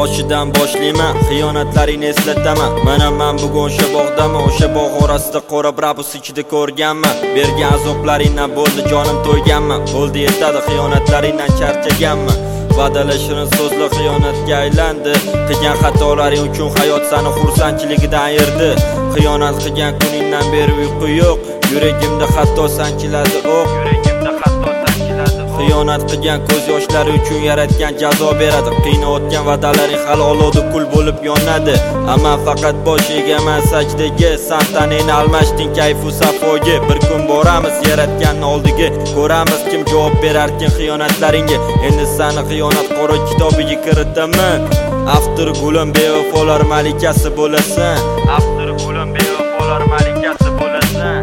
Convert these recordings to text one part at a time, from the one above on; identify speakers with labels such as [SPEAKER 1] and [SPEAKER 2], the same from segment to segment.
[SPEAKER 1] boshidan boshlayman, xiyonatlaringni eslataman. Mana men bugun o'sha bog'daman, o'sha bog' orasida qora brabus ichida ko'rganman. Bergan azoblaringdan bo'ldi jonim to'yganman. Bo'ldi yetadi, xiyonatlaringdan charchaganman. Va'dalashirin so'zlar xiyonatga aylandi. Qilgan xatolaring uchun hayot seni xursandchiligidan ayirdi. Xiyonat qilgan kuningdan beri uyqu yo'q. Yuragimda hatto sanchiladi o'q. Xiyonat qilgan ko'z yoshlari uchun yaratgan jazo beradi. Qiynayotgan va'dalaring halolodi kul bo'lib yonadi. Ammo faqat bosh egaman sajdaga, san taningni almashding kayfu safoga. Bir kun boramiz yaratganning oldiga, ko'ramiz kim javob berarkin xiyonatlaringga. Endi seni xiyonat qora kitobiga kiritaman. Aftir gulim bevafolar malikasi bo'lasan. Aftir gulim bevafolar malikasi bo'lasan.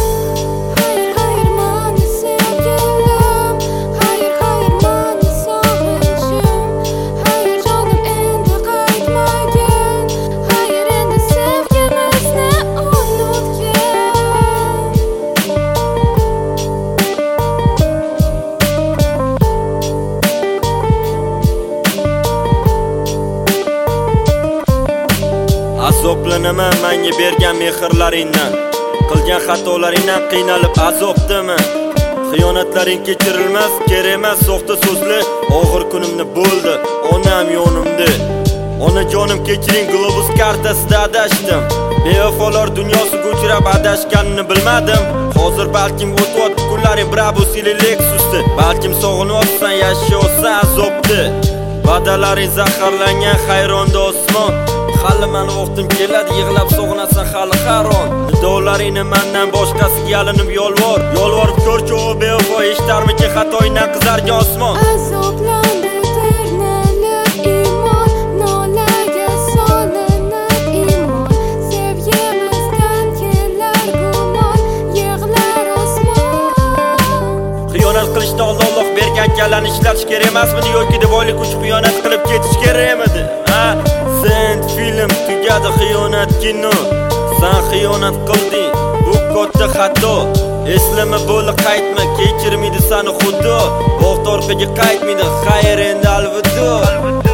[SPEAKER 1] Azoblanaman menga bergan mehrlaringdan, qilgan xatolaringdan qiynalib azobdaman. Xiyonatlaring kechirilmas, kerak emas soxta so'zlar. Og'ir kunimni bo'ldi, onam yonimda. Onajonim kechiring, globus kartasida adashdim. Bevafolar dunyosiga uchrab adashganini bilmadim. Hozir balkim o'tyapti kunlaring brabus ili Lexusda. Balkim sog'inyapsan, yashayapsan azobda. Va'dalaring zaharlangan hayronda osmon. Hali meni vaqtim keladi, yig'lab sog'inasan hali haron. Nidolaringni mendan boshqasiga yalinib yolvorib ko'rchi o bevafo eshitarmikin xatoyingdan qizargan osmon.
[SPEAKER 2] Azoblandi ternalib iymon, nolaga solinib iymon. Sevgimizdan kelar gumon, yig'lar osmon.
[SPEAKER 1] Xiyonat qilishda Alloh bergan kalani ishlatish kerak emasmidi yoki boylik uchun xiyonat qilib ketish kerakmidi? Sen film tugadi, xiyonat kino. Sen xiyonat qilding, bu katta xato. Eslama bo'li qaytma, kechirmaydi seni xudo. Vaqt orqaga qaytmaydi, xayr endi alvido.